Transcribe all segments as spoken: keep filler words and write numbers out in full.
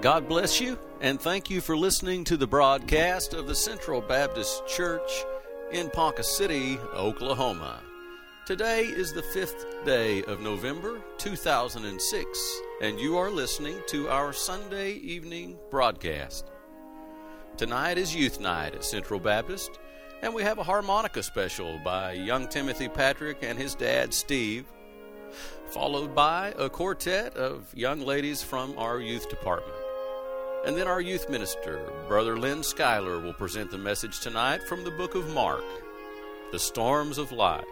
God bless you, and thank you for listening to the broadcast of the Central Baptist Church in Ponca City, Oklahoma. Today is the fifth day of November, two thousand six, and you are listening to our Sunday evening broadcast. Tonight is Youth Night at Central Baptist, and we have a harmonica special by young Timothy Patrick and his dad, Steve, followed by a quartet of young ladies from our youth department. And then our youth minister, Brother Lynn Schuyler, will present the message tonight from the book of Mark, The Storms of Life.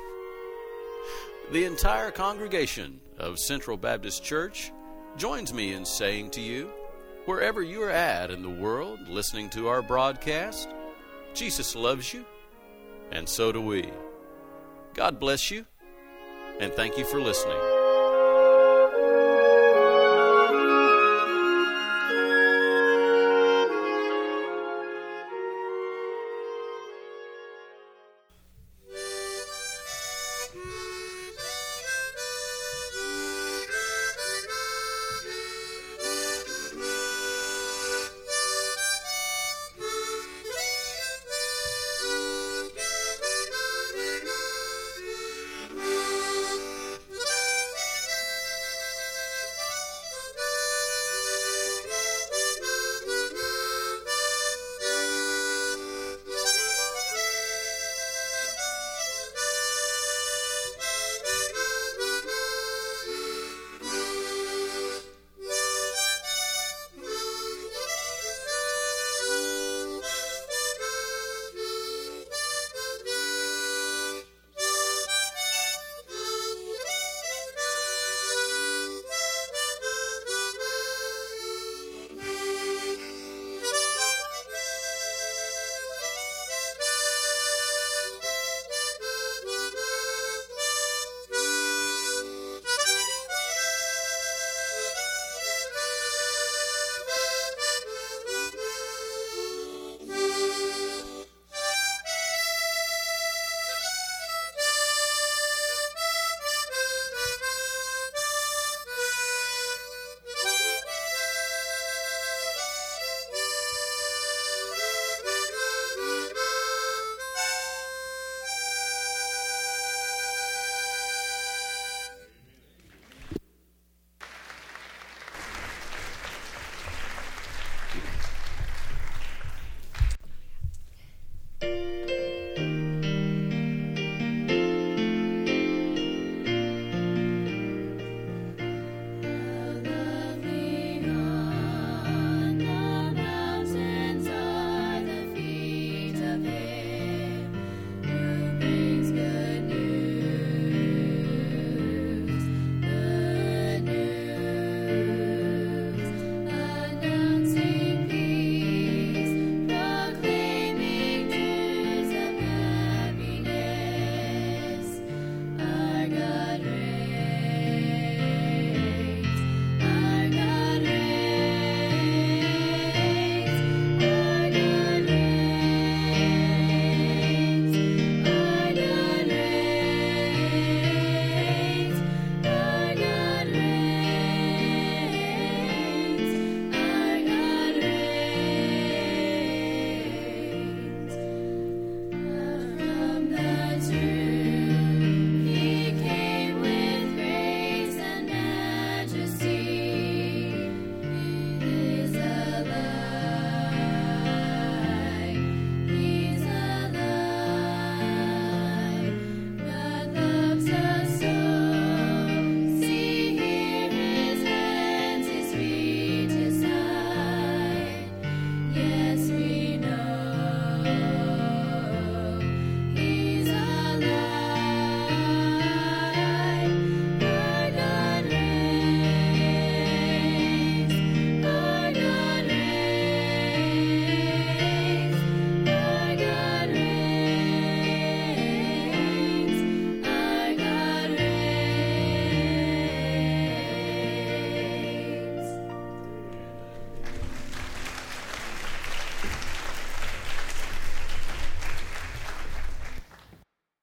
The entire congregation of Central Baptist Church joins me in saying to you, wherever you are at in the world listening to our broadcast, Jesus loves you, and so do we. God bless you, and thank you for listening.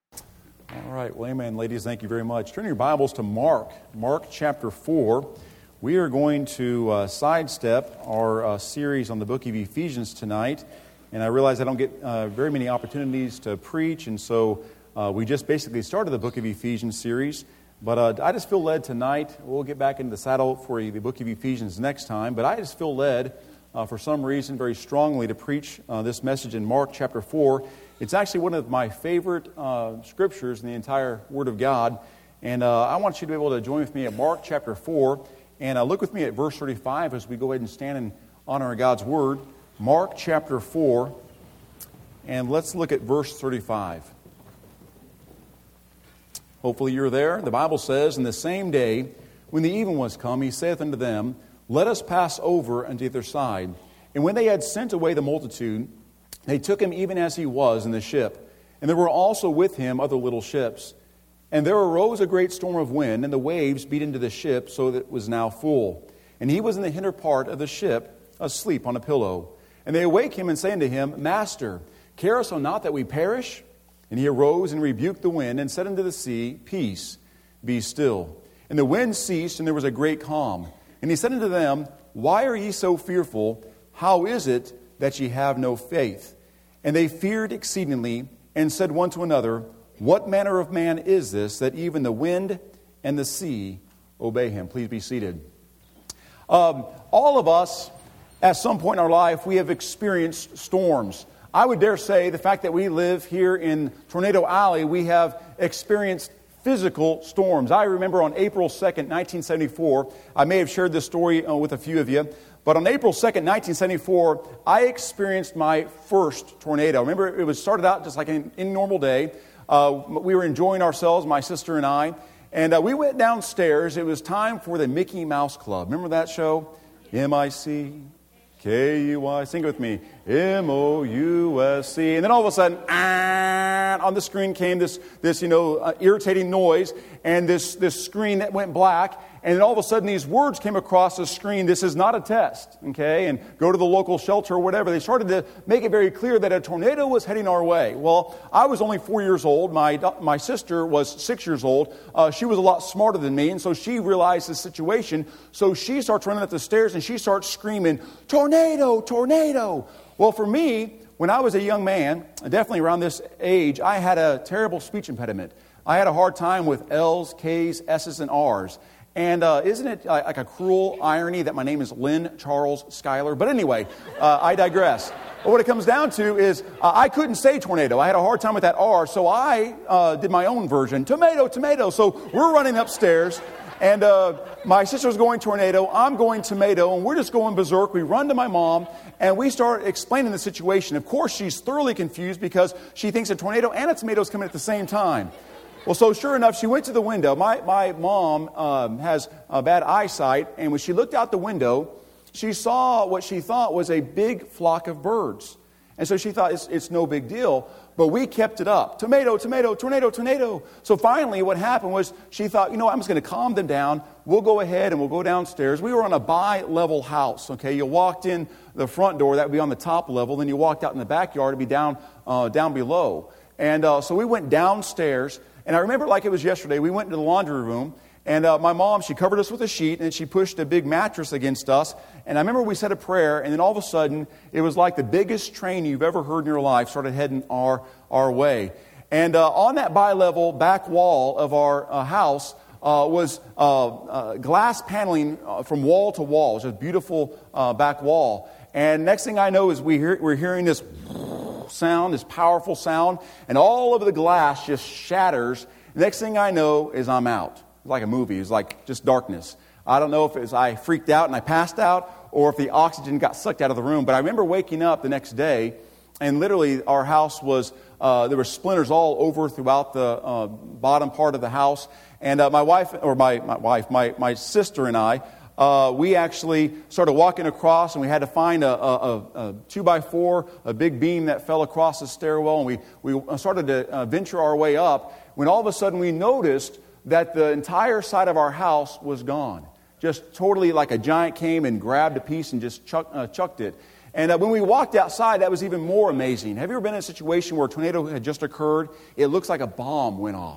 Well, amen, ladies. Thank you very much. Turn your Bibles to Mark, Mark chapter four. We are going to uh, sidestep our uh, series on the book of Ephesians tonight, and I realize I don't get uh, very many opportunities to preach, and so uh, we just basically started the book of Ephesians series, but uh, I just feel led tonight. We'll get back into the saddle for the book of Ephesians next time, but I just feel led uh, for some reason very strongly to preach uh, this message in Mark chapter four. It's actually one of my favorite uh, scriptures in the entire Word of God, and uh, I want you to be able to join with me at Mark chapter four. And uh, look with me at verse thirty-five as we go ahead and stand in honor of God's Word. Mark chapter four, and let's look at verse thirty-five. Hopefully you're there. The Bible says, "In the same day, when the even was come, he saith unto them, Let us pass over unto the other side. And when they had sent away the multitude, they took him even as he was in the ship. And there were also with him other little ships. And there arose a great storm of wind, and the waves beat into the ship, so that it was now full. And he was in the hinder part of the ship, asleep on a pillow. And they awake him, and say unto him, Master, carest thou not that we perish? And he arose and rebuked the wind, and said unto the sea, Peace, be still. And the wind ceased, and there was a great calm. And he said unto them, Why are ye so fearful? How is it that ye have no faith? And they feared exceedingly, and said one to another, What manner of man is this, that even the wind and the sea obey him? Please be seated. Um, all of us, at some point in our life, we have experienced storms. I would dare say the fact that we live here in Tornado Alley, we have experienced physical storms. I remember on April second, nineteen seventy-four, I may have shared this story uh, with a few of you, but on April second, nineteen seventy-four, I experienced my first tornado. Remember, it was started out just like any, any normal day. Uh, we were enjoying ourselves, my sister and I, and uh, we went downstairs. It was time for the Mickey Mouse Club. Remember that show? M I C K U Y. Sing it with me. M O U S C. And then all of a sudden, ah, on the screen came this, this you know, uh, irritating noise, and this, this screen that went black. And then all of a sudden, these words came across the screen. This is not a test, okay? And go to the local shelter or whatever. They started to make it very clear that a tornado was heading our way. Well, I was only four years old. My my sister was six years old. Uh, she was a lot smarter than me, and so she realized the situation. So she starts running up the stairs, and she starts screaming, "Tornado! Tornado!" Well, for me, when I was a young man, definitely around this age, I had a terrible speech impediment. I had a hard time with L's, K's, S's, and R's. And uh, isn't it uh, like a cruel irony that my name is Lynn Charles Schuyler? But anyway, uh, I digress. But what it comes down to is uh, I couldn't say tornado. I had a hard time with that R, so I uh, did my own version. Tomato, tomato. So we're running upstairs, and uh, my sister's going tornado. I'm going tomato, and we're just going berserk. We run to my mom, and we start explaining the situation. Of course, she's thoroughly confused because she thinks a tornado and a tomato is coming at the same time. Well, so sure enough, she went to the window. My my mom um, has uh, bad eyesight, and when she looked out the window, she saw what she thought was a big flock of birds. And so she thought, it's, it's no big deal, but we kept it up. Tomato, tomato, tornado, tornado. So finally what happened was she thought, you know, I'm just going to calm them down. We'll go ahead and we'll go downstairs. We were on a bi-level house, okay? You walked in the front door, that would be on the top level. Then you walked out in the backyard, it would be down, uh, down below. And uh, so we went downstairs. And I remember like it was yesterday, we went into the laundry room, and uh, my mom, she covered us with a sheet, and she pushed a big mattress against us. And I remember we said a prayer, and then all of a sudden, it was like the biggest train you've ever heard in your life started heading our, our way. And uh, on that bi-level back wall of our uh, house uh, was uh, uh, glass paneling uh, from wall to wall. It was a beautiful uh, back wall. And next thing I know is we hear, we're hearing this sound, this powerful sound, and all of the glass just shatters. Next thing I know is I'm out. It's like a movie. It's like just darkness. I don't know if it was I freaked out and I passed out, or if the oxygen got sucked out of the room. But I remember waking up the next day, and literally our house was, uh, there were splinters all over throughout the uh, bottom part of the house. And uh, my wife, or my, my wife, my, my sister and I, Uh, we actually started walking across, and we had to find a, a, a two by four, a big beam that fell across the stairwell, and we, we started to uh, venture our way up, when all of a sudden we noticed that the entire side of our house was gone. Just totally like a giant came and grabbed a piece and just chuck, uh, chucked it. And uh, when we walked outside, that was even more amazing. Have you ever been in a situation where a tornado had just occurred? It looks like a bomb went off.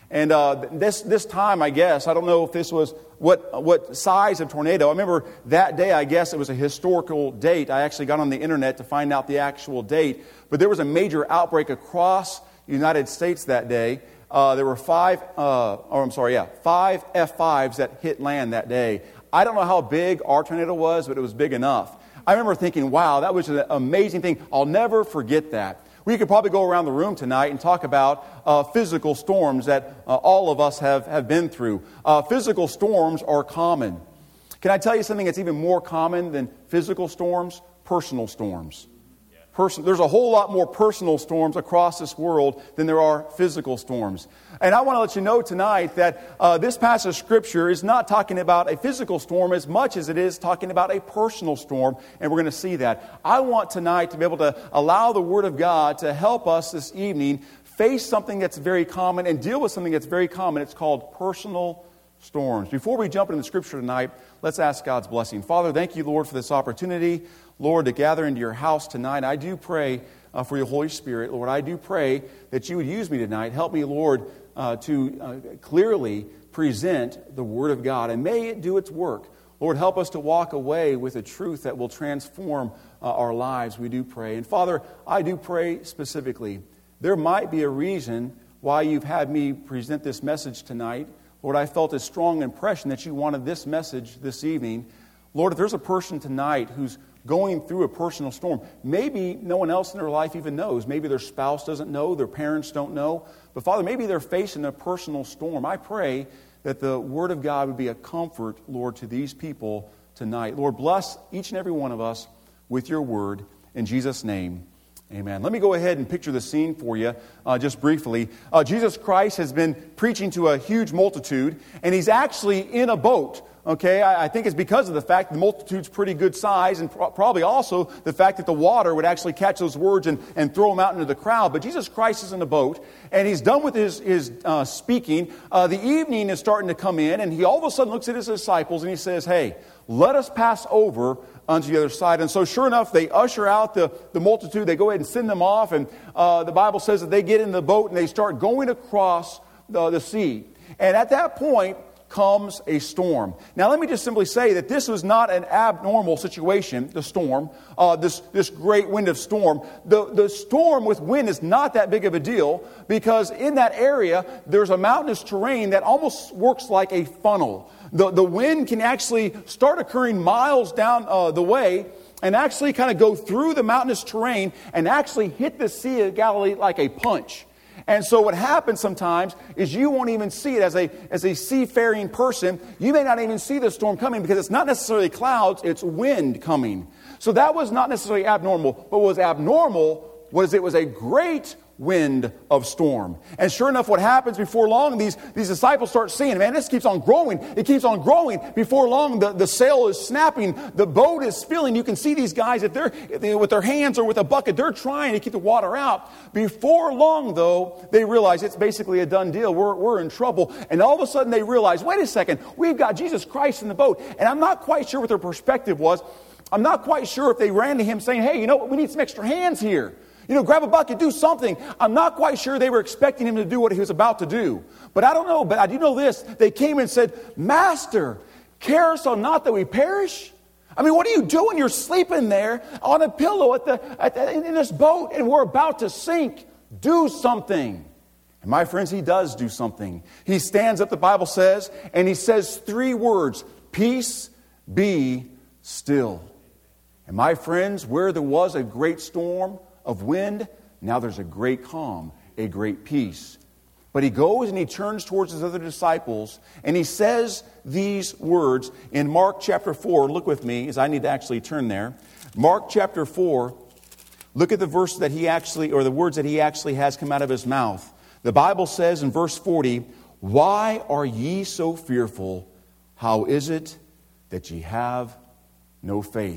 And uh, this this time, I guess, I don't know if this was what what size of tornado. I remember that day, I guess it was a historical date. I actually got on the internet to find out the actual date. But there was a major outbreak across the United States that day. Uh, there were five, uh, or I'm sorry, yeah, five F fives that hit land that day. I don't know how big our tornado was, but it was big enough. I remember thinking, wow, that was an amazing thing. I'll never forget that. We could probably go around the room tonight and talk about uh, physical storms that uh, all of us have, have been through. Uh, physical storms are common. Can I tell you something that's even more common than physical storms? Personal storms. Person, there's a whole lot more personal storms across this world than there are physical storms. And I want to let you know tonight that uh, this passage of Scripture is not talking about a physical storm as much as it is talking about a personal storm, and we're going to see that. I want tonight to be able to allow the Word of God to help us this evening face something that's very common and deal with something that's very common. It's called personal storms. Before we jump into the Scripture tonight, let's ask God's blessing. Father, thank you, Lord, for this opportunity, Lord, to gather into your house tonight. I do pray uh, for your Holy Spirit, Lord. I do pray that you would use me tonight. Help me, Lord, uh, to uh, clearly present the Word of God, and may it do its work. Lord, help us to walk away with a truth that will transform uh, our lives, we do pray. And Father, I do pray specifically, there might be a reason why you've had me present this message tonight. Lord, I felt a strong impression that you wanted this message this evening. Lord, if there's a person tonight who's going through a personal storm, maybe no one else in their life even knows. Maybe their spouse doesn't know, their parents don't know. But Father, maybe they're facing a personal storm. I pray that the Word of God would be a comfort, Lord, to these people tonight. Lord, bless each and every one of us with your Word. In Jesus' name, amen. Let me go ahead and picture the scene for you uh, just briefly. Uh, Jesus Christ has been preaching to a huge multitude, and he's actually in a boat. Okay, I, I think it's because of the fact the multitude's pretty good size, and pro- probably also the fact that the water would actually catch those words and, and throw them out into the crowd. But Jesus Christ is in a boat, and he's done with his, his uh, speaking. Uh, the evening is starting to come in, and he all of a sudden looks at his disciples and he says, hey, let us pass over onto the other side. And so sure enough, they usher out the, the multitude. They go ahead and send them off, and uh, the Bible says that they get in the boat and they start going across the, the sea. And at that point comes a storm. Now, let me just simply say that this was not an abnormal situation, the storm, uh, this, this great wind of storm. The, the storm with wind is not that big of a deal because in that area, there's a mountainous terrain that almost works like a funnel. The, the wind can actually start occurring miles down uh, the way and actually kind of go through the mountainous terrain and actually hit the Sea of Galilee like a punch. And so what happens sometimes is you won't even see it as a as a seafaring person. You may not even see the storm coming because it's not necessarily clouds, it's wind coming. So that was not necessarily abnormal. But what was abnormal was it was a great wind of storm. And sure enough, what happens before long, these, these disciples start seeing, man, this keeps on growing. It keeps on growing. Before long, the, the sail is snapping. The boat is filling. You can see these guys, if they're, if they, with their hands or with a bucket, they're trying to keep the water out. Before long, though, they realize it's basically a done deal. We're, we're in trouble. And all of a sudden, they realize, wait a second, we've got Jesus Christ in the boat. And I'm not quite sure what their perspective was. I'm not quite sure if they ran to him saying, hey, you know what, we need some extra hands here. You know, grab a bucket, do something. I'm not quite sure they were expecting him to do what he was about to do. But I don't know, but I do know this. They came and said, Master, carest thou not that we perish? I mean, what are you doing? You're sleeping there on a pillow at the, at the, in this boat, and we're about to sink. Do something. And my friends, he does do something. He stands up, the Bible says, and he says three words, peace, be still. And my friends, where there was a great storm of wind, now there's a great calm, a great peace. But he goes and he turns towards his other disciples and he says these words in Mark chapter four. Look with me as I need to actually turn there. Mark chapter four, look at the verse that he actually, or the words that he actually has come out of his mouth. The Bible says in verse forty, why are ye so fearful? How is it that ye have no faith?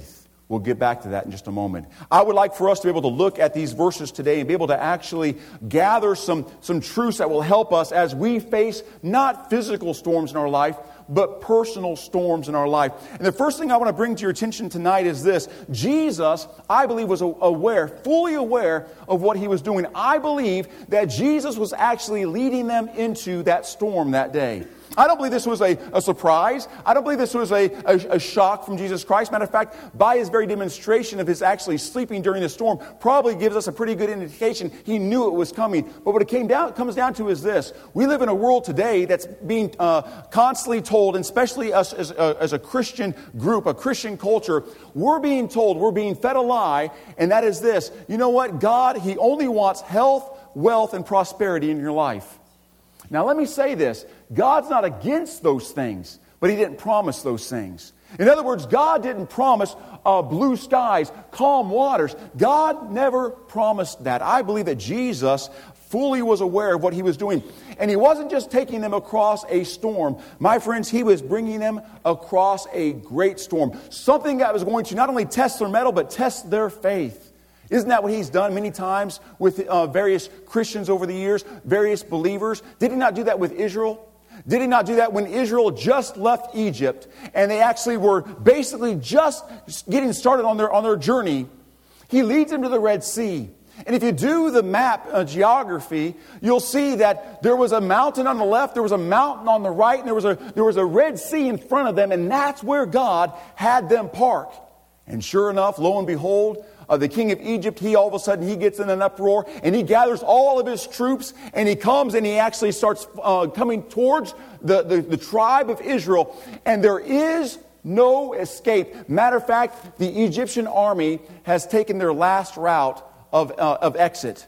We'll get back to that in just a moment. I would like for us to be able to look at these verses today and be able to actually gather some, some truths that will help us as we face not physical storms in our life, but personal storms in our life. And the first thing I want to bring to your attention tonight is this. Jesus, I believe, was aware, fully aware of what he was doing. I believe that Jesus was actually leading them into that storm that day. I don't believe this was a, a surprise. I don't believe this was a, a, a shock from Jesus Christ. Matter of fact, by his very demonstration of his actually sleeping during the storm, probably gives us a pretty good indication he knew it was coming. But what it came down, comes down to is this. We live in a world today that's being uh, constantly told, and especially us as a, as a Christian group, a Christian culture, we're being told, we're being fed a lie, and that is this. You know what? God, he only wants health, wealth, and prosperity in your life. Now, let me say this. God's not against those things, but he didn't promise those things. In other words, God didn't promise uh, blue skies, calm waters. God never promised that. I believe that Jesus fully was aware of what he was doing. And he wasn't just taking them across a storm. My friends, he was bringing them across a great storm. Something that was going to not only test their mettle, but test their faith. Isn't that what he's done many times with uh, various Christians over the years, various believers? Did he not do that with Israel? Did he not do that when Israel just left Egypt and they actually were basically just getting started on their, on their journey? He leads them to the Red Sea. And if you do the map uh, geography, you'll see that there was a mountain on the left, there was a mountain on the right, and there was a, there was a Red Sea in front of them, and that's where God had them park. And sure enough, lo and behold, Uh, the king of Egypt, he all of a sudden, he gets in an uproar and he gathers all of his troops and he comes and he actually starts uh, coming towards the, the, the tribe of Israel. And there is no escape. Matter of fact, the Egyptian army has taken their last route of, uh, of exit.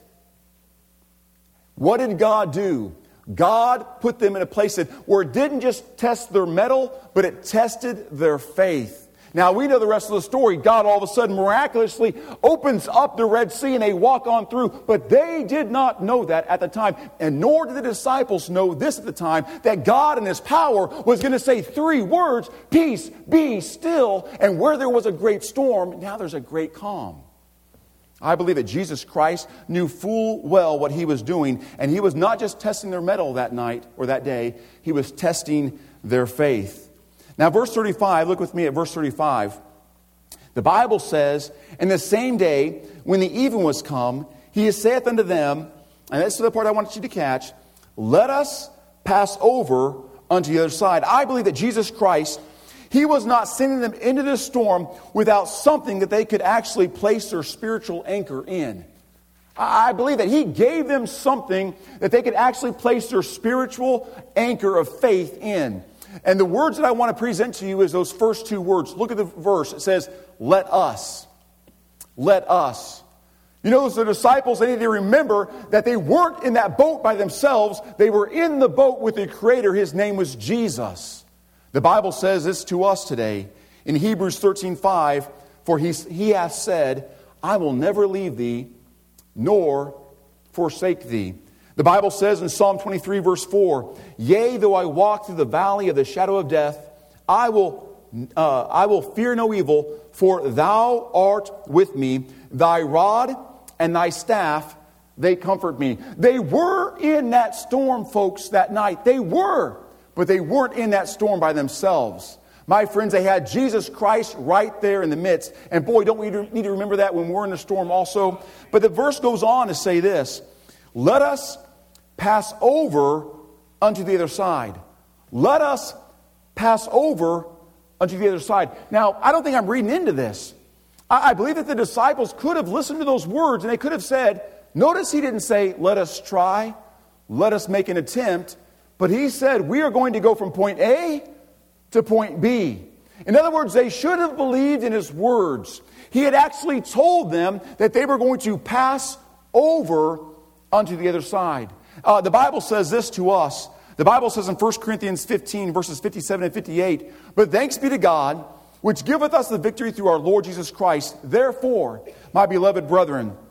What did God do? God put them in a place that, where it didn't just test their mettle, but it tested their faith. Now, we know the rest of the story. God all of a sudden miraculously opens up the Red Sea and they walk on through. But they did not know that at the time. And nor did the disciples know this at the time, that God in his power was going to say three words, peace, be still. And where there was a great storm, now there's a great calm. I believe that Jesus Christ knew full well what he was doing. And he was not just testing their mettle that night or that day. He was testing their faith. Now, verse thirty-five, look with me at verse thirty-five. The Bible says, "In the same day, when the even was come, he saith unto them," and that's the part I want you to catch, "Let us pass over unto the other side." I believe that Jesus Christ, he was not sending them into this storm without something that they could actually place their spiritual anchor in. I believe that he gave them something that they could actually place their spiritual anchor of faith in. And the words that I want to present to you is those first two words. Look at the verse. It says, "Let us." Let us. You know, the disciples, they need to remember that they weren't in that boat by themselves. They were in the boat with the Creator. His name was Jesus. The Bible says this to us today. In Hebrews thirteen five, "For he, he hath said, I will never leave thee, nor forsake thee." The Bible says in Psalm twenty-three, verse four, "Yea, though I walk through the valley of the shadow of death, I will, uh, I will fear no evil, for thou art with me. Thy rod and thy staff, they comfort me." They were in that storm, folks, that night. They were, but they weren't in that storm by themselves. My friends, they had Jesus Christ right there in the midst. And boy, don't we need to remember that when we're in the storm also. But the verse goes on to say this, "Let us pass over unto the other side." Let us pass over unto the other side. Now, I don't think I'm reading into this. I, I believe that the disciples could have listened to those words and they could have said, notice he didn't say, "Let us try, let us make an attempt," but he said, we are going to go from point A to point B. In other words, they should have believed in his words. He had actually told them that they were going to pass over unto the other side. Uh, the Bible says this to us. The Bible says in First Corinthians fifteen, verses fifty-seven and fifty-eight, "But thanks be to God, which giveth us the victory through our Lord Jesus Christ. Therefore, my beloved brethren,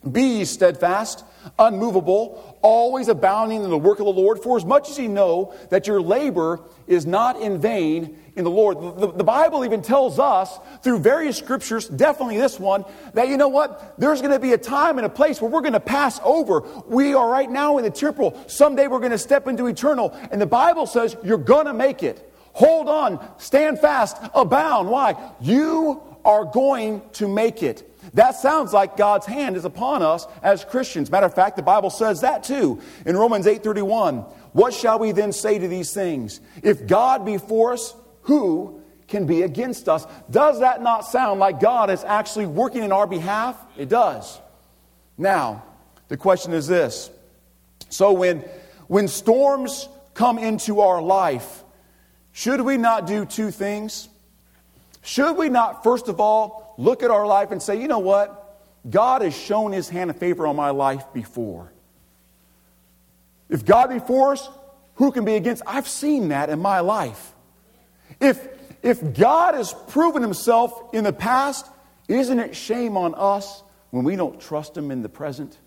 Be ye steadfast, unmovable, always abounding in the work of the Lord, for as much as ye know that your labor is not in vain in the Lord. The, the Bible even tells us through various scriptures, definitely this one, that you know what? There's going to be a time and a place where we're going to pass over. We are right now in the temporal. Someday we're going to step into eternal. And the Bible says you're going to make it. Hold on, stand fast, abound. Why? You are going to make it. That sounds like God's hand is upon us as Christians. Matter of fact, the Bible says that too. In Romans eight thirty-one, what shall we then say to these things? If God be for us, who can be against us? Does that not sound like God is actually working in our behalf? It does. Now, the question is this. So when, when storms come into our life, should we not do two things? Should we not, first of all, look at our life and say, you know what? God has shown His hand of favor on my life before. If God be for us, who can be against? I've seen that in my life. If, if God has proven Himself in the past, isn't it shame on us when we don't trust Him in the present?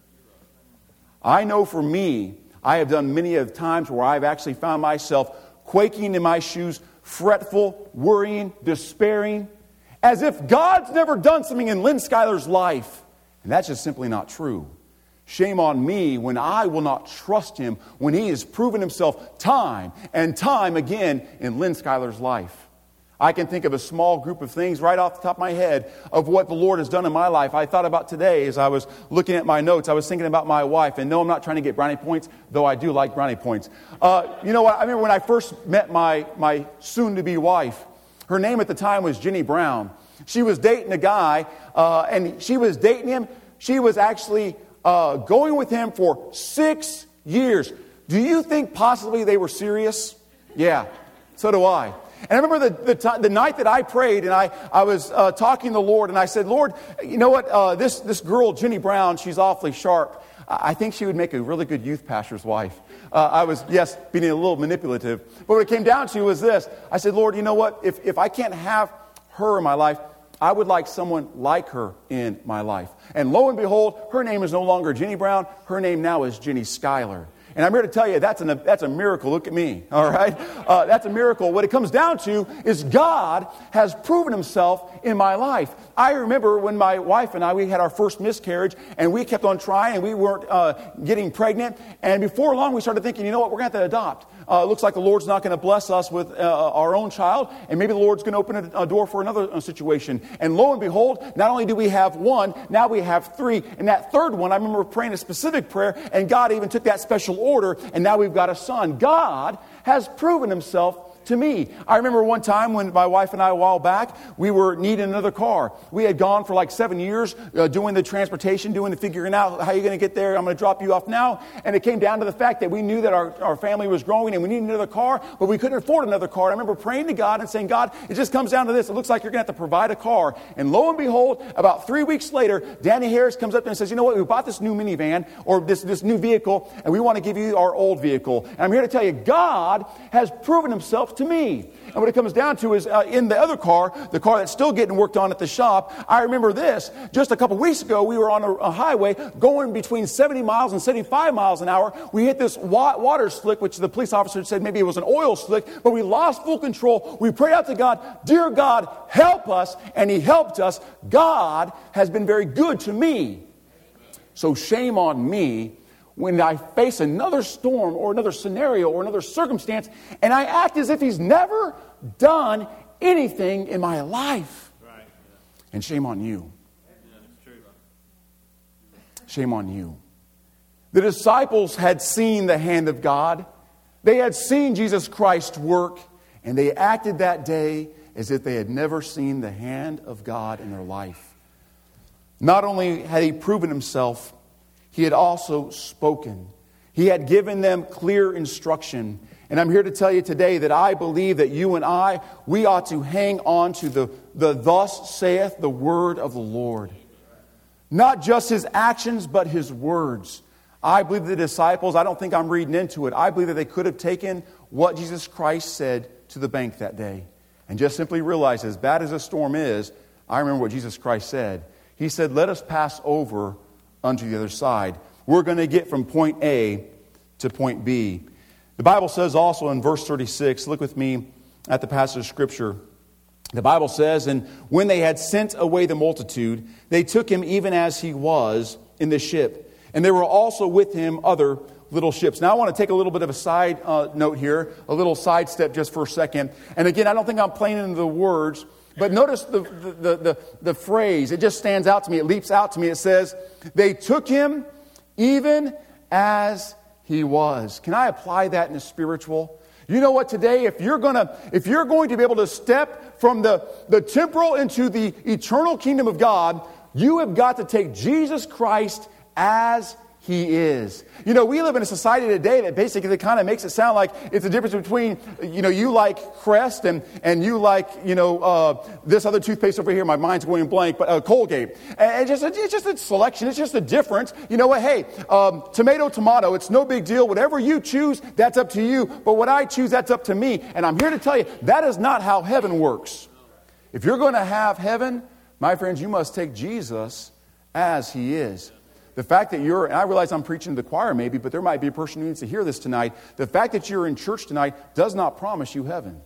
I know for me, I have done many of times where I've actually found myself quaking in my shoes, fretful, worrying, despairing, as if God's never done something in Lynn Schuyler's life. And that's just simply not true. Shame on me when I will not trust Him when He has proven Himself time and time again in Lynn Schuyler's life. I can think of a small group of things right off the top of my head of what the Lord has done in my life. I thought about today as I was looking at my notes. I was thinking about my wife. And no, I'm not trying to get brownie points, though I do like brownie points. Uh, you know what? I remember when I first met my, my soon-to-be wife. Her name at the time was Jenny Brown. She was dating a guy, uh, and she was dating him. She was actually uh, going with him for six years. Do you think possibly they were serious? Yeah, so do I. And I remember the, the, t- the night that I prayed and I, I was uh, talking to the Lord and I said, Lord, you know what, uh, this, this girl, Jenny Brown, she's awfully sharp. I think she would make a really good youth pastor's wife. Uh, I was, yes, being a little manipulative. But what it came down to was this. I said, Lord, you know what, if, if I can't have her in my life, I would like someone like her in my life. And lo and behold, her name is no longer Jenny Brown. Her name now is Jenny Schuyler. And I'm here to tell you, that's, an, that's a miracle. Look at me, all right? Uh, that's a miracle. What it comes down to is God has proven Himself in my life. I remember when my wife and I, we had our first miscarriage, and we kept on trying, and we weren't uh, getting pregnant. And before long, we started thinking, you know what, we're going to have to adopt. Uh, it looks like the Lord's not going to bless us with uh, our own child, and maybe the Lord's going to open a, a door for another uh, situation. And lo and behold, not only do we have one, now we have three. And that third one, I remember praying a specific prayer, and God even took that special order, and now we've got a son. God has proven Himself to me. I remember one time when my wife and I, a while back, we were needing another car. We had gone for like seven years uh, doing the transportation, doing the figuring out how you're going to get there. I'm going to drop you off now. And it came down to the fact that we knew that our, our family was growing and we needed another car, but we couldn't afford another car. I remember praying to God and saying, God, it just comes down to this. It looks like you're going to have to provide a car. And lo and behold, about three weeks later, Danny Harris comes up and says, you know what, we bought this new minivan or this, this new vehicle, and we want to give you our old vehicle. And I'm here to tell you, God has proven Himself to me. And what it comes down to is uh, in the other car, the car that's still getting worked on at the shop, I remember this. Just a couple weeks ago, we were on a, a highway going between seventy miles and seventy-five miles an hour. We hit this wa- water slick, which the police officer said maybe it was an oil slick, but we lost full control. We prayed out to God, dear God, help us, and He helped us. God has been very good to me. So shame on me when I face another storm or another scenario or another circumstance, and I act as if He's never done anything in my life. Right. And shame on you. Yeah, shame on you. The disciples had seen the hand of God. They had seen Jesus Christ work, and they acted that day as if they had never seen the hand of God in their life. Not only had He proven Himself, He had also spoken. He had given them clear instruction. And I'm here to tell you today that I believe that you and I, we ought to hang on to the, the thus saith the word of the Lord. Not just His actions, but His words. I believe the disciples, I don't think I'm reading into it, I believe that they could have taken what Jesus Christ said to the bank that day. And just simply realize, as bad as the storm is, I remember what Jesus Christ said. He said, let us pass over unto the other side. We're going to get from point A to point B. The Bible says also in verse thirty-six, look with me at the passage of Scripture. The Bible says, and when they had sent away the multitude, they took him even as he was in the ship. And there were also with him other little ships. Now I want to take a little bit of a side uh, note here, a little sidestep just for a second. And again, I don't think I'm playing into the words, but notice the, the, the, the, the phrase. It just stands out to me. It leaps out to me. It says, they took him even as he was. Can I apply that in the spiritual? You know what, today, if you're gonna, if you're going to be able to step from the, the temporal into the eternal kingdom of God, you have got to take Jesus Christ as He is. You know, we live in a society today that basically kind of makes it sound like it's a difference between, you know, you like Crest and, and you like, you know, uh, this other toothpaste over here. My mind's going blank, but uh, Colgate. And it's just, it's just a selection. It's just a difference. You know what? Hey, um, tomato, tomato, it's no big deal. Whatever you choose, that's up to you. But what I choose, that's up to me. And I'm here to tell you, that is not how heaven works. If you're going to have heaven, my friends, you must take Jesus as He is. The fact that you're, and I realize I'm preaching to the choir maybe, but there might be a person who needs to hear this tonight. The fact that you're in church tonight does not promise you heaven.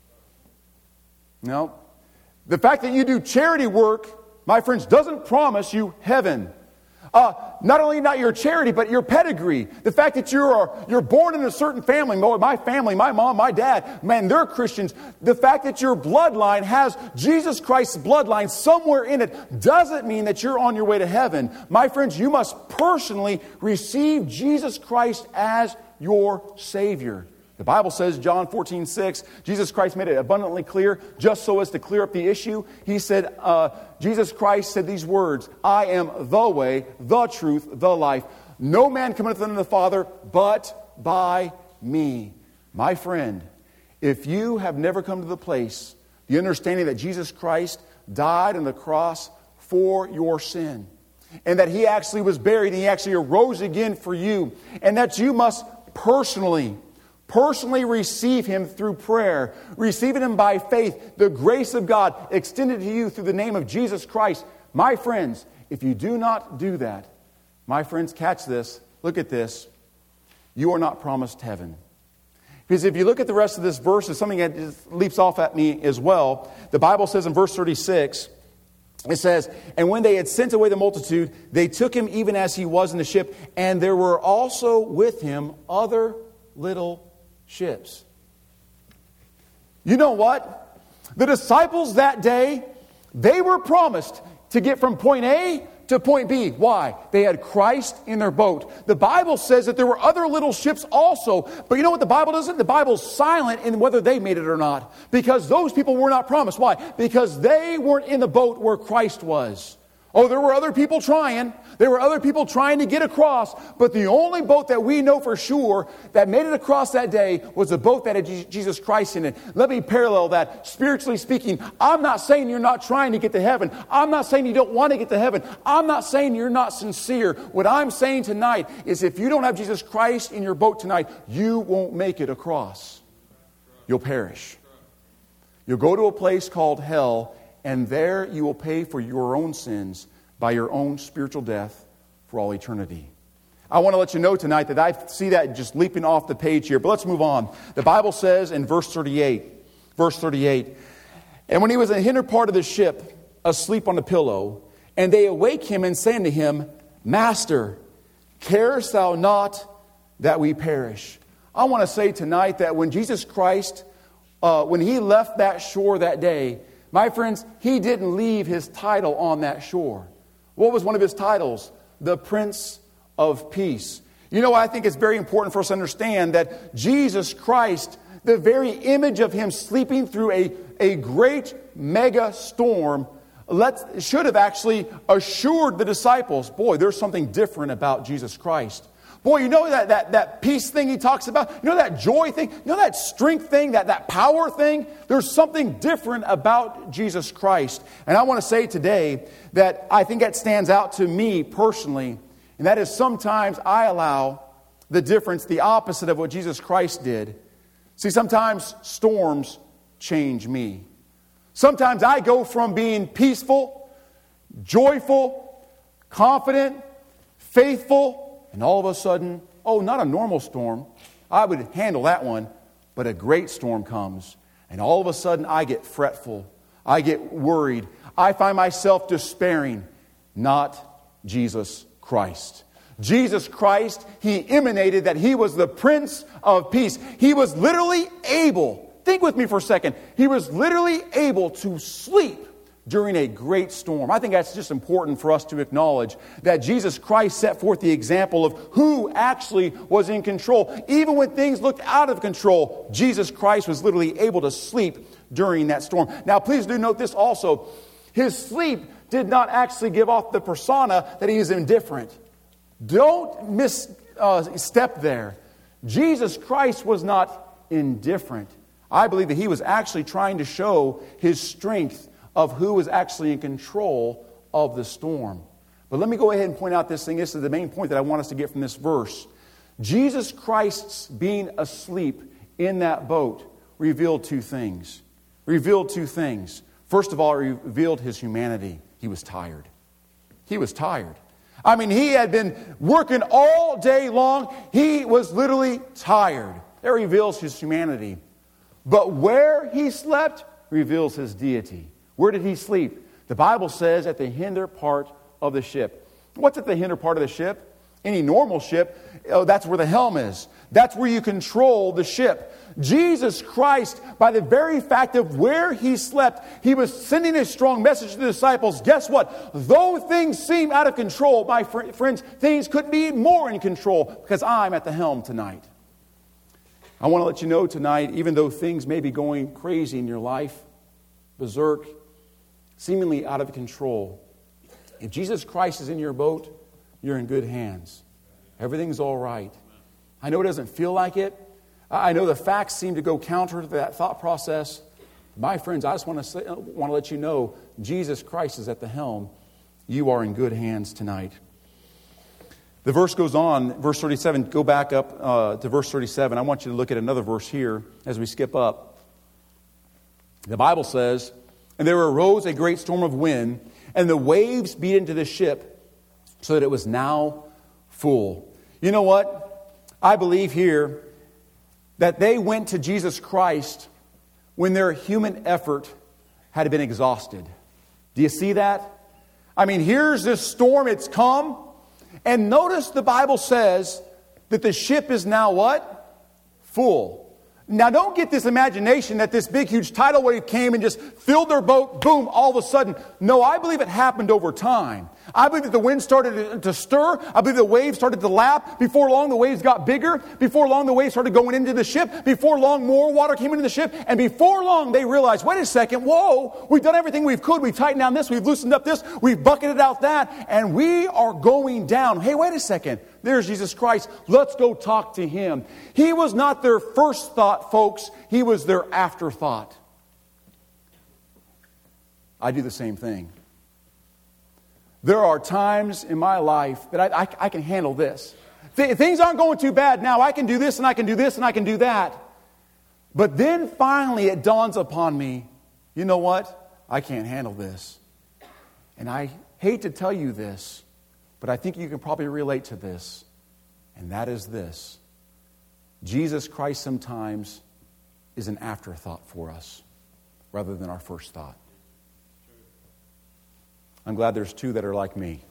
No. The fact that you do charity work, my friends, doesn't promise you heaven. Uh, not only not your charity, but your pedigree. The fact that you're you're born in a certain family. My family, my mom, my dad, man, they're Christians. The fact that your bloodline has Jesus Christ's bloodline somewhere in it doesn't mean that you're on your way to heaven. My friends, you must personally receive Jesus Christ as your Savior. The Bible says, John fourteen six, Jesus Christ made it abundantly clear, just so as to clear up the issue. He said, uh, Jesus Christ said these words, I am the way, the truth, the life. No man cometh unto the Father but by me. My friend, if you have never come to the place, the understanding that Jesus Christ died on the cross for your sin, and that He actually was buried and He actually arose again for you, and that you must personally Personally receive Him through prayer, receiving Him by faith, the grace of God extended to you through the name of Jesus Christ. My friends, if you do not do that, my friends, catch this, look at this, you are not promised heaven. Because if you look at the rest of this verse, it's something that just leaps off at me as well. The Bible says in verse thirty-six, it says, and when they had sent away the multitude, they took Him even as He was in the ship, and there were also with Him other little ships. You know what? The disciples that day, they were promised to get from point A to point B. Why? They had Christ in their boat. The Bible says that there were other little ships also. But you know what the Bible doesn't? The Bible's silent in whether they made it or not. Because those people were not promised. Why? Because they weren't in the boat where Christ was. Oh, there were other people trying. There were other people trying to get across. But the only boat that we know for sure that made it across that day was the boat that had Jesus Christ in it. Let me parallel that. Spiritually speaking, I'm not saying you're not trying to get to heaven. I'm not saying you don't want to get to heaven. I'm not saying you're not sincere. What I'm saying tonight is if you don't have Jesus Christ in your boat tonight, you won't make it across. You'll perish. You'll go to a place called hell, and there you will pay for your own sins by your own spiritual death for all eternity. I want to let you know tonight that I see that just leaping off the page here. But let's move on. The Bible says in verse thirty-eight, verse thirty-eight, and when he was in the hinder part of the ship, asleep on the pillow, and they awake him and say unto him, Master, carest thou not that we perish? I want to say tonight that when Jesus Christ, uh, when He left that shore that day, my friends, He didn't leave His title on that shore. What was one of His titles? The Prince of Peace. You know, I think it's very important for us to understand that Jesus Christ, the very image of Him sleeping through a, a great mega storm, let, should have actually assured the disciples, boy, there's something different about Jesus Christ. Boy, you know that, that, that peace thing He talks about? You know that joy thing? You know that strength thing? That, that power thing? There's something different about Jesus Christ. And I want to say today that I think that stands out to me personally. And that is sometimes I allow the difference, the opposite of what Jesus Christ did. See, sometimes storms change me. Sometimes I go from being peaceful, joyful, confident, faithful, and all of a sudden, oh, not a normal storm. I would handle that one, but a great storm comes. And all of a sudden, I get fretful. I get worried. I find myself despairing. Not Jesus Christ. Jesus Christ, He emanated that He was the Prince of Peace. He was literally able, think with me for a second, He was literally able to sleep during a great storm. I think that's just important for us to acknowledge that Jesus Christ set forth the example of who actually was in control. Even when things looked out of control, Jesus Christ was literally able to sleep during that storm. Now, please do note this also. His sleep did not actually give off the persona that He is indifferent. Don't misstep uh, there. Jesus Christ was not indifferent. I believe that He was actually trying to show His strength of who was actually in control of the storm. But let me go ahead and point out this thing. This is the main point that I want us to get from this verse. Jesus Christ's being asleep in that boat revealed two things. Revealed two things. First of all, it revealed His humanity. He was tired. He was tired. I mean, He had been working all day long. He was literally tired. That reveals His humanity. But where He slept reveals His deity. Where did He sleep? The Bible says at the hinder part of the ship. What's at the hinder part of the ship? Any normal ship, oh, that's where the helm is. That's where you control the ship. Jesus Christ, by the very fact of where He slept, He was sending a strong message to the disciples. Guess what? Though things seem out of control, my fr- friends, things could be more in control because I'm at the helm tonight. I want to let you know tonight, even though things may be going crazy in your life, berserk, seemingly out of control, if Jesus Christ is in your boat, you're in good hands. Everything's all right. I know it doesn't feel like it. I know the facts seem to go counter to that thought process. My friends, I just want to say, want to let you know, Jesus Christ is at the helm. You are in good hands tonight. The verse goes on, verse thirty-seven, go back up uh, to verse thirty-seven. I want you to look at another verse here as we skip up. The Bible says, "And there arose a great storm of wind, and the waves beat into the ship, so that it was now full." You know what? I believe here that they went to Jesus Christ when their human effort had been exhausted. Do you see that? I mean, here's this storm, it's come, and notice the Bible says that the ship is now what? Full. Now, don't get this imagination that this big, huge tidal wave came and just filled their boat, boom, all of a sudden. No, I believe it happened over time. I believe that the wind started to stir. I believe the waves started to lap. Before long, the waves got bigger. Before long, the waves started going into the ship. Before long, more water came into the ship. And before long, they realized, wait a second, whoa, we've done everything we could. We've tightened down this. We've loosened up this. We've bucketed out that. And we are going down. Hey, wait a second. There's Jesus Christ. Let's go talk to Him. He was not their first thought, folks. He was their afterthought. I do the same thing. There are times in my life that I, I, I can handle this. Th- things aren't going too bad now. I can do this and I can do this and I can do that. But then finally it dawns upon me, you know what? I can't handle this. And I hate to tell you this, but I think you can probably relate to this. And that is this. Jesus Christ sometimes is an afterthought for us rather than our first thought. I'm glad there's two that are like me.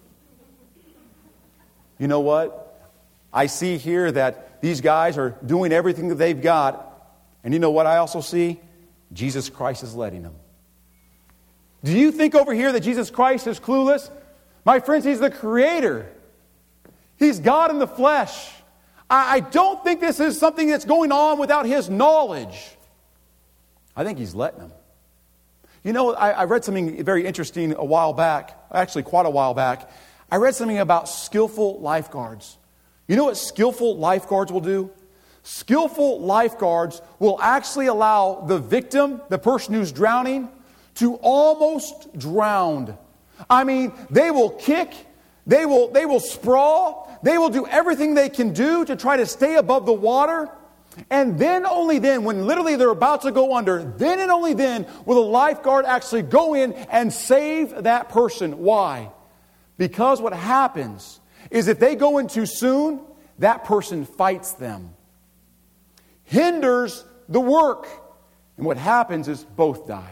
You know what? I see here that these guys are doing everything that they've got. And you know what I also see? Jesus Christ is letting them. Do you think over here that Jesus Christ is clueless? My friends, He's the Creator. He's God in the flesh. I, I don't think this is something that's going on without His knowledge. I think He's letting them. You know, I, I read something very interesting a while back, actually quite a while back. I read something about skillful lifeguards. You know what skillful lifeguards will do? Skillful lifeguards will actually allow the victim, the person who's drowning, to almost drown. I mean, they will kick, they will, they will sprawl, they will do everything they can do to try to stay above the water. And then, only then, when literally they're about to go under, then and only then will the lifeguard actually go in and save that person. Why? Because what happens is if they go in too soon, that person fights them, hinders the work, and what happens is both die.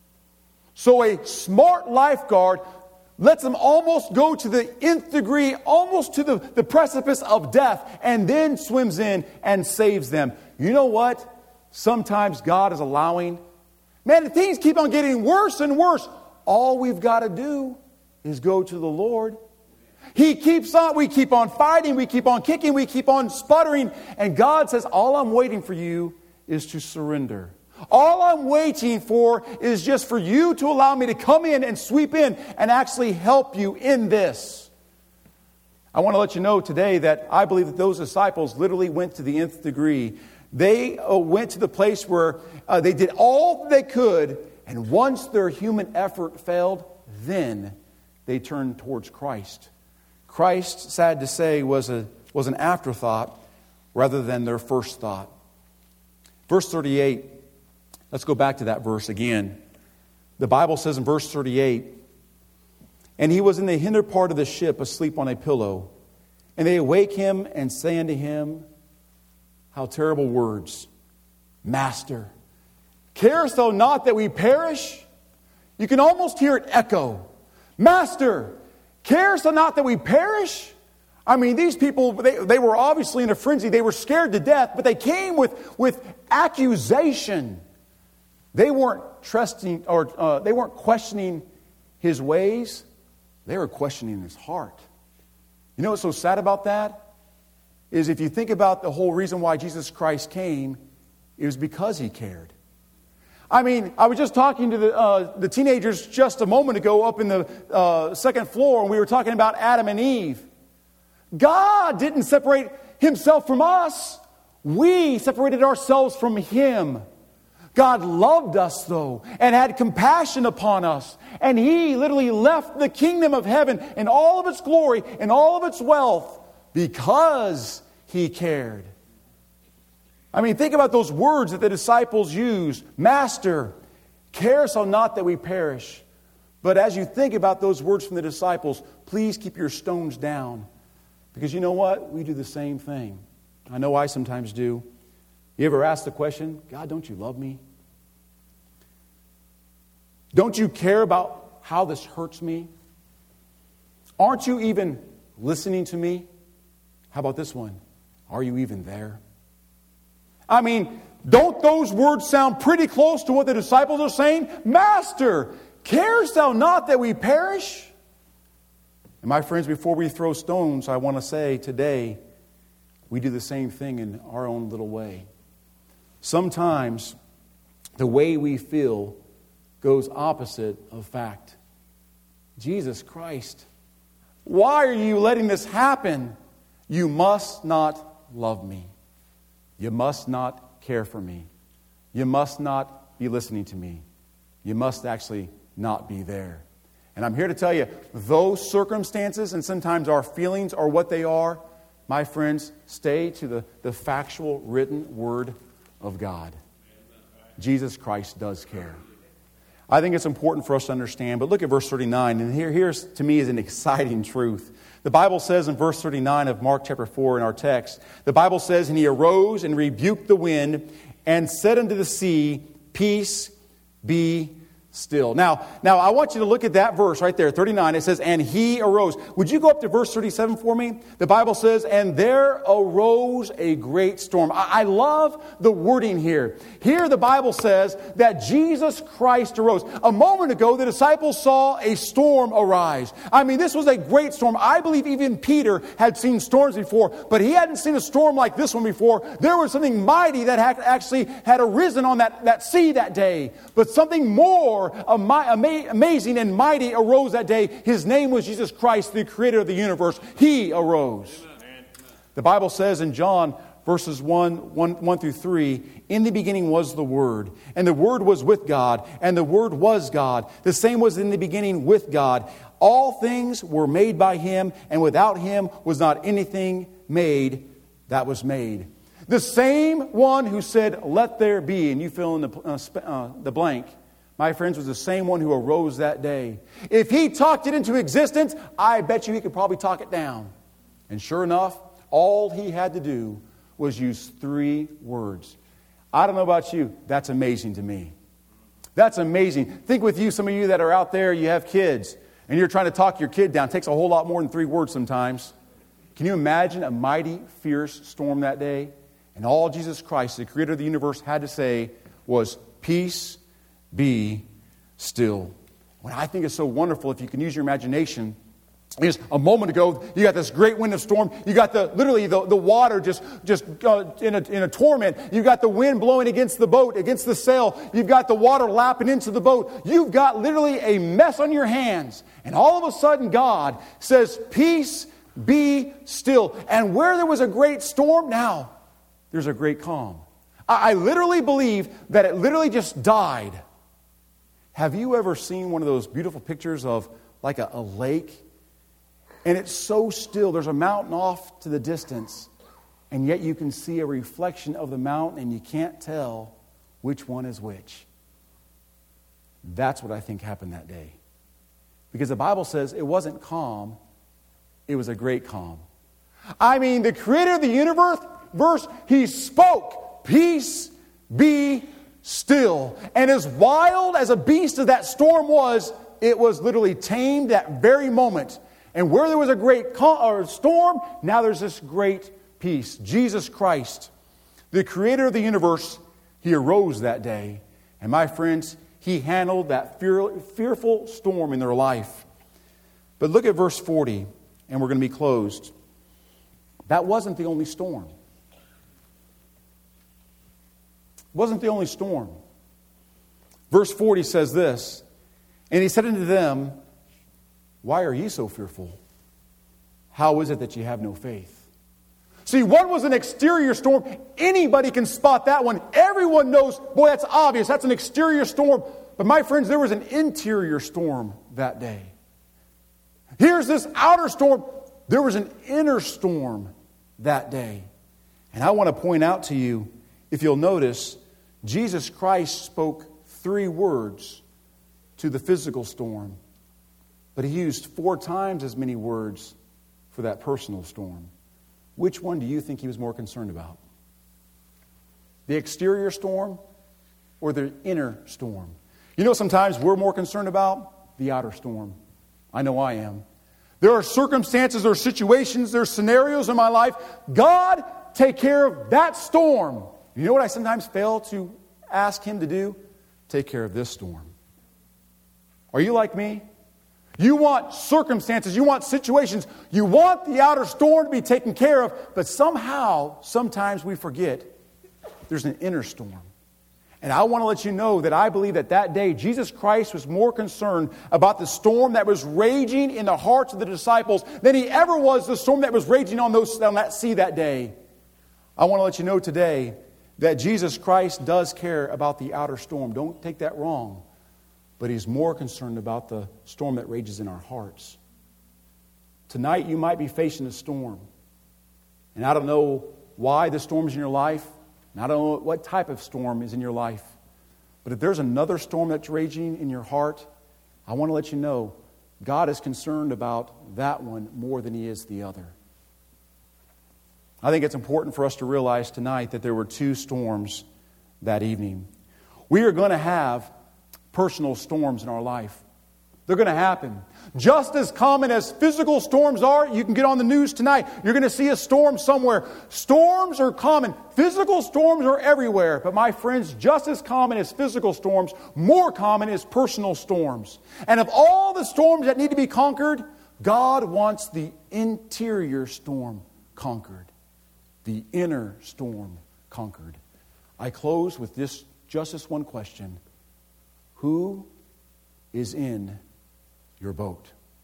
So a smart lifeguard lets them almost go to the nth degree, almost to the, the precipice of death, and then swims in and saves them. You know what? Sometimes God is allowing. Man, things keep on getting worse and worse. All we've got to do is go to the Lord. He keeps on, we keep on fighting, we keep on kicking, we keep on sputtering. And God says, all I'm waiting for you is to surrender. All I'm waiting for is just for you to allow me to come in and sweep in and actually help you in this. I want to let you know today that I believe that those disciples literally went to the nth degree. They uh, went to the place where uh, they did all they could, and once their human effort failed, then they turned towards Christ. Christ, sad to say, was a was an afterthought rather than their first thought. Verse thirty-eight, let's go back to that verse again. The Bible says in verse thirty-eight, and he was in the hinder part of the ship, asleep on a pillow. And they awake him and say unto him, how terrible words, Master, carest thou not that we perish? You can almost hear it echo. Master, carest thou not that we perish? I mean, these people, they, they were obviously in a frenzy. They were scared to death, but they came with, with accusation. They weren't trusting, or uh, they weren't questioning his ways. They were questioning his heart. You know what's so sad about that? Is if you think about the whole reason why Jesus Christ came, it was because he cared. I mean, I was just talking to the, uh, the teenagers just a moment ago up in the uh, second floor, and we were talking about Adam and Eve. God didn't separate himself from us. We separated ourselves from him. God loved us, though, and had compassion upon us. And he literally left the kingdom of heaven in all of its glory and all of its wealth because he cared. I mean, think about those words that the disciples used. Master, carest thou not that we perish? But as you think about those words from the disciples, please keep your stones down. Because you know what? We do the same thing. I know I sometimes do. You ever ask the question, God, don't you love me? Don't you care about how this hurts me? Aren't you even listening to me? How about this one? Are you even there? I mean, don't those words sound pretty close to what the disciples are saying? Master, carest thou not that we perish? And my friends, before we throw stones, I want to say today, we do the same thing in our own little way. Sometimes the way we feel goes opposite of fact. Jesus Christ, why are you letting this happen? You must not love me. You must not care for me. You must not be listening to me. You must actually not be there. And I'm here to tell you, those circumstances and sometimes our feelings are what they are. My friends, stay to the, the factual written word of God. Jesus Christ does care. I think it's important for us to understand, but look at verse thirty-nine, and here, here's to me is an exciting truth. The Bible says in verse thirty-nine of Mark chapter four in our text, the Bible says, and he arose and rebuked the wind and said unto the sea, Peace, be still. Now, now I want you to look at that verse right there, thirty-nine. It says, and he arose. Would you go up to verse thirty-seven for me? The Bible says, and there arose a great storm. I, I love the wording here. Here the Bible says that Jesus Christ arose. A moment ago, the disciples saw a storm arise. I mean, this was a great storm. I believe even Peter had seen storms before, but he hadn't seen a storm like this one before. There was something mighty that had actually had arisen on that, that sea that day. But something more amazing and mighty arose that day. His name was Jesus Christ, the creator of the universe. He arose. Amen. The Bible says in John verses one, one, one through three, in the beginning was the Word, and the Word was with God, and the Word was God. The same was in the beginning with God. All things were made by Him, and without Him was not anything made that was made. The same one who said, let there be, and you fill in the, uh, uh, the blank, my friends, was the same one who arose that day. If He talked it into existence, I bet you He could probably talk it down. And sure enough, all he had to do was use three words. I don't know about you, that's amazing to me. That's amazing. Think with you, some of you that are out there, you have kids, and you're trying to talk your kid down. It takes a whole lot more than three words sometimes. Can you imagine a mighty, fierce storm that day? And all Jesus Christ, the creator of the universe, had to say was, peace, be still. What I think is so wonderful, if you can use your imagination, is a moment ago, you got this great wind of storm. You got the literally the, the water just, just uh, in, a, in a torment. You've got the wind blowing against the boat, against the sail. You've got the water lapping into the boat. You've got literally a mess on your hands. And all of a sudden, God says, peace, be still. And where there was a great storm, now there's a great calm. I, I literally believe that it literally just died. Have you ever seen one of those beautiful pictures of like a, a lake? And it's so still. There's a mountain off to the distance, and yet you can see a reflection of the mountain, and you can't tell which one is which. That's what I think happened that day. Because the Bible says it wasn't calm, it was a great calm. I mean, the creator of the universe, verse, he spoke, peace, be still. And as wild as a beast of that storm was, it was literally tamed that very moment. And where there was a great calm, or storm, now there's this great peace. Jesus Christ, the creator of the universe, he arose that day. And my friends, he handled that fear, fearful storm in their life. But look at verse forty, and we're going to be closed. That wasn't the only storm. It wasn't the only storm. Verse forty says this, and he said unto them, why are ye so fearful? How is it that ye have no faith? See, one was an exterior storm. Anybody can spot that one. Everyone knows, boy, that's obvious. That's an exterior storm. But my friends, there was an interior storm that day. Here's this outer storm. There was an inner storm that day. And I want to point out to you, if you'll notice, Jesus Christ spoke three words to the physical storm. But he used four times as many words for that personal storm. Which one do you think he was more concerned about? The exterior storm or the inner storm? You know, sometimes we're more concerned about the outer storm. I know I am. There are circumstances or situations, there are scenarios in my life. God, take care of that storm. You know what I sometimes fail to ask him to do? Take care of this storm. Are you like me? You want circumstances, you want situations, you want the outer storm to be taken care of, but somehow, sometimes we forget there's an inner storm. And I want to let you know that I believe that that day, Jesus Christ was more concerned about the storm that was raging in the hearts of the disciples than he ever was the storm that was raging on, those, on that sea that day. I want to let you know today that Jesus Christ does care about the outer storm. Don't take that wrong. But he's more concerned about the storm that rages in our hearts. Tonight you might be facing a storm. And I don't know why the storm is in your life. And I don't know what type of storm is in your life. But if there's another storm that's raging in your heart, I want to let you know God is concerned about that one more than he is the other. I think it's important for us to realize tonight that there were two storms that evening. We are going to have personal storms in our life. They're going to happen. Just as common as physical storms are, you can get on the news tonight. You're going to see a storm somewhere. Storms are common. Physical storms are everywhere. But my friends, just as common as physical storms, more common is personal storms. And of all the storms that need to be conquered, God wants the interior storm conquered. The inner storm conquered. I close with this, just this one question. Who is in your boat?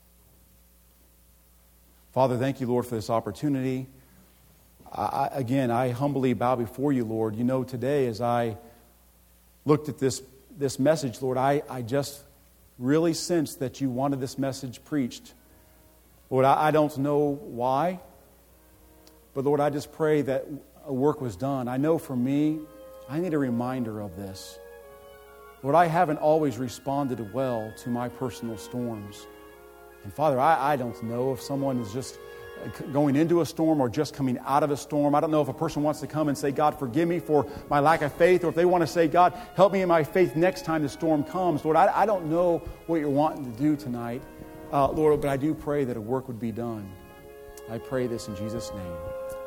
Father, thank you, Lord, for this opportunity. I, again, I humbly bow before you, Lord. You know, today as I looked at this, this message, Lord, I, I just really sensed that you wanted this message preached. Lord, I, I don't know why, but Lord, I just pray that a work was done. I know for me, I need a reminder of this. Lord, I haven't always responded well to my personal storms. And Father, I, I don't know if someone is just going into a storm or just coming out of a storm. I don't know if a person wants to come and say, God, forgive me for my lack of faith, or if they want to say, God, help me in my faith next time the storm comes. Lord, I, I don't know what you're wanting to do tonight, uh, Lord, but I do pray that a work would be done. I pray this in Jesus' name.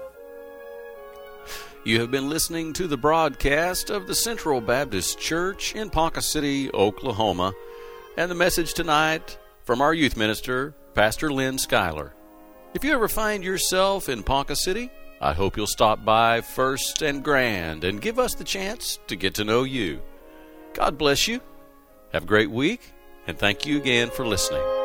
You have been listening to the broadcast of the Central Baptist Church in Ponca City, Oklahoma, and the message tonight from our youth minister, Pastor Lynn Schuyler. If you ever find yourself in Ponca City, I hope you'll stop by First and Grand and give us the chance to get to know you. God bless you. Have a great week, and thank you again for listening.